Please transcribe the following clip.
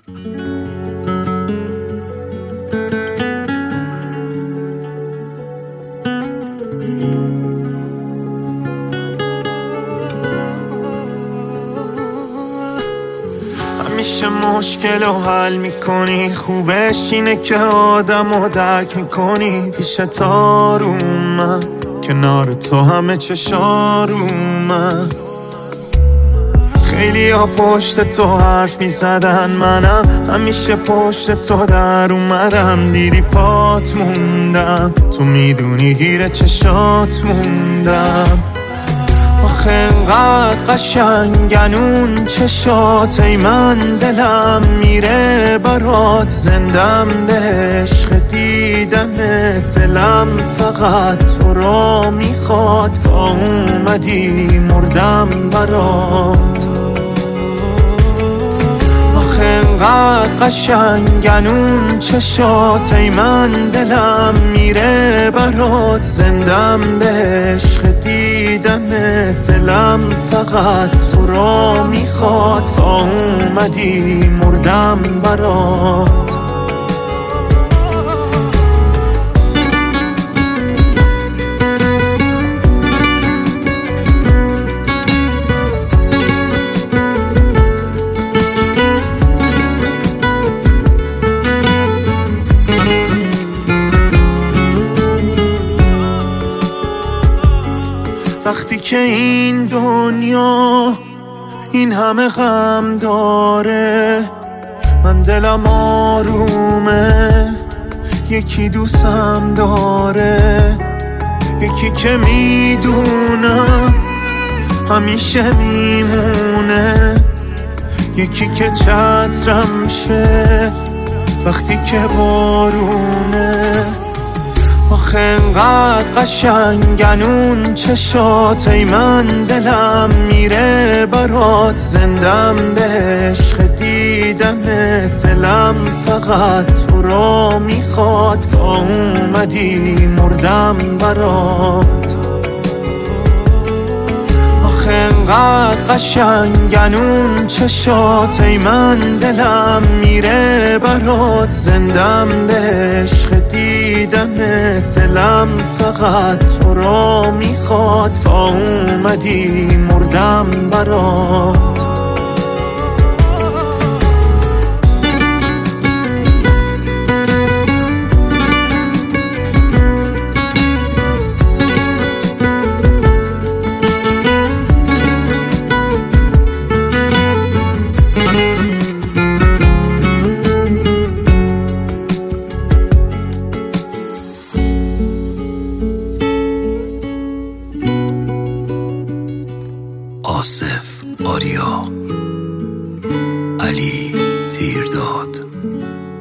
همیشه مشکل رو حل میکنی، خوبش اینه که آدم رو درک میکنی. پیشت آرومم، کنار تو همه چشارومم. خیلی ها پشت تو حرف میزدن، منم همیشه پشت تو در اومدم. دیدی پات موندم، تو میدونی گیر چشات موندم. آخه انقدر قشنگن اون چشات، ای من دلم میره برات. زندم به عشق دیدنت، دلم فقط تو را میخواد. تا اومدی مردم برات. آخه انقدر قشنگن اون چشات، ای من دلم میره برات. زندم به عشق دیدنت، دلم فقط تو را میخواد. تا اومدی مردم برات. وقتی که این دنیا این همه غم داره، من دلم آرومه. یکی دوستم داره، یکی که میدونم همیشه میمونه. یکی که چترم شه وقتی که بارونه. آخه انقدر قشنگن اون چشات، ای من دلم میره برات. زندم به عشق دیدنت، دلم فقط تو را میخواد. تا اومدی مردم برات. آخه انقدر قشنگن اون چشات، ای من دلم میره برات. زندم به عشق دیدنت، دلم فقط تو را میخواد. تا اومدی مردم برات. آصف آریا، علی تیرداد.